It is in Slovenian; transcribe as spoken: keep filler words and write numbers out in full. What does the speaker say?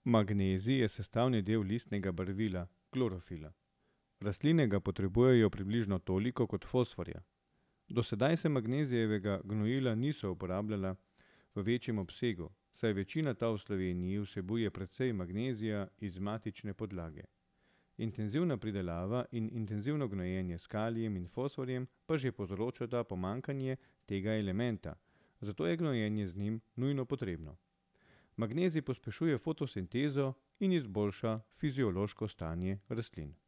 Magnezij je sestavni del listnega barvila, klorofila. Rastline ga potrebujejo približno toliko kot fosforja. Do sedaj se magnezijevega gnojila niso uporabljala v večjem obsegu, saj večina tal v Sloveniji vsebuje precej magnezija iz matične podlage. Intenzivna pridelava in intenzivno gnojenje s kalijem in fosforjem pa že povzročata pomanjkanje tega elementa, zato je gnojenje z njim nujno potrebno. Magnezij pospešuje fotosintezo in izboljša fiziološko stanje rastlin.